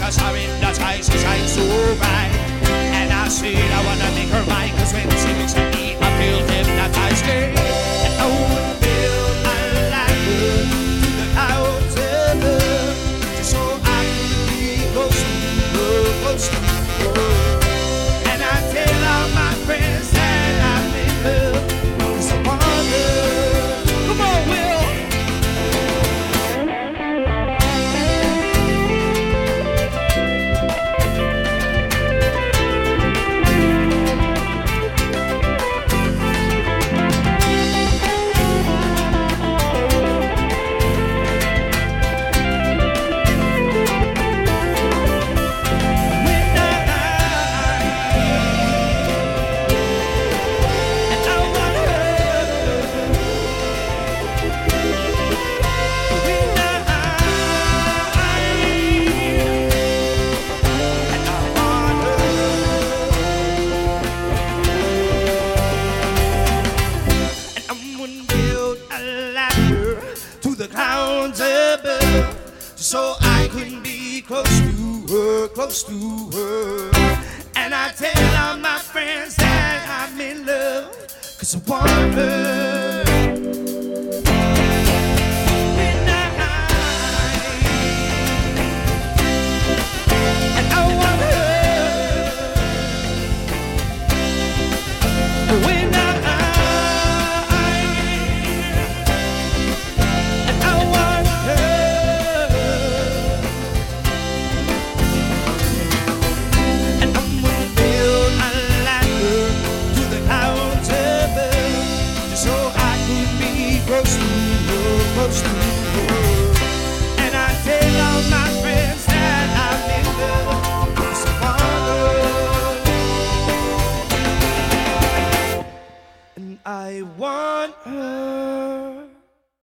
a star in the sky, she shines so bright. And I said I wanna make her mine, 'cause when she looks at me, I feel hypnotized. And I would build a ladder to the clouds above, just so I could be close to her, close to her. And I tell all my friends that I'm in love, 'cause I want her. Come on, Will. So I couldn't be close to her, close to her. And I tell all my friends that I'm in love, 'cause I want her. And I want her. When close to her, close to